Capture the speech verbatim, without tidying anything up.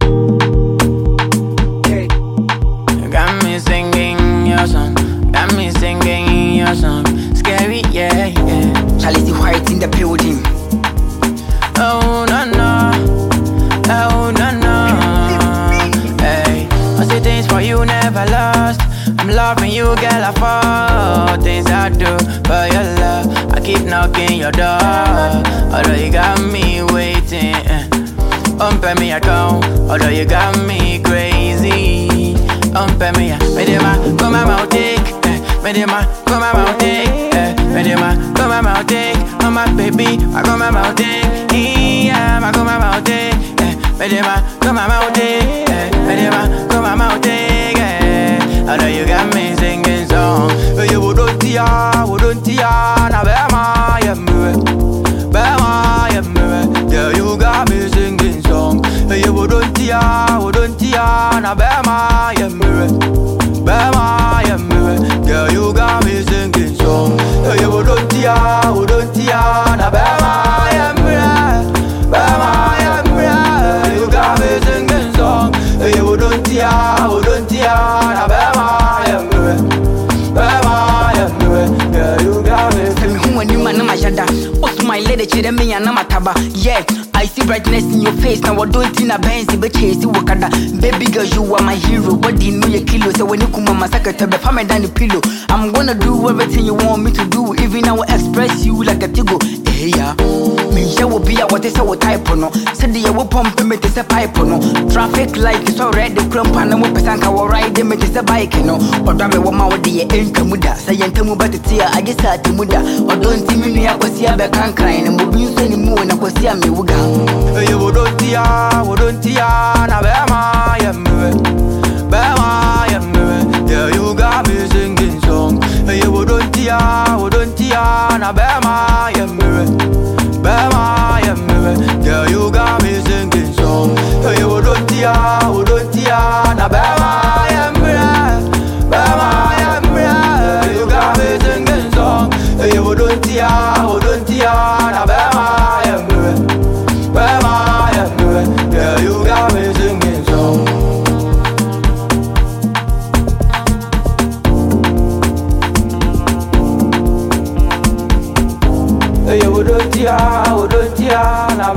You got me singing your song, got me singing your song. Scary, yeah, yeah. Charlie White in the building. Oh no no, oh no no. Hey, I say things for you never lost. I'm loving you, girl. I fall things I do for your love. I keep knocking your door, although you got me waiting. Umpe me a go, although you got me crazy. Umpe me a, me de ma, go my mouth take, me de ma, go my mouth take, me de ma, go my mouth take. Oh my baby, I go my mouth take, yeah, I go my mouth take, me de ma, go my mouth take, me de ma, go my mouth take. Although you got me singing song, you wouldn't tear, wouldn't tear, na be ma, yeah me, be ma, yeah me, yeah you got me singing song, you wouldn't tear, wouldn't tear, na be ma, yeah me, be ma, yeah me, yeah you got me singing song, you wouldn't tear, wouldn't tear, na be ma, yeah me, be ma, yeah me, you got me singing song, you wouldn't tear, wouldn't tear, na be ma. My lady, chede me and Namataba. Yeah, I see brightness in your face. Now I don't think a Benz, but chase you wakada. Baby girl, you are my hero. Body know your kilo. So when you come on my second to be family down the pillow, I'm gonna do everything you want me to do. Even I will express you like a tigo. Hey, yeah. Me, I will be a what is our type no. Said the will pump me to a pipe no. Traffic light is already the crump and I'm Pesanka will ride them to a bike no. Or damn it, one more day in Kamuda. Say and tell me about the tear. I just had to muda. Or don't see me, I was here back and crying and will use any more and I was here me wuga. You wouldn't tear, wouldn't tear, na be ma, yeah me, be ma, yeah me, yeah you got me singing song. You wouldn't tear, wouldn't tear, na be ma, yeah me, be ma, yeah me, yeah you got me singing song. You wouldn't tear, wouldn't tear, na be ma, yeah me, be ma, yeah me, you got me singing song. You wouldn't tear, wouldn't tear, na be ma, yeah me. Yeah, you got me singing song. You wouldn't tear, wouldn't tear, na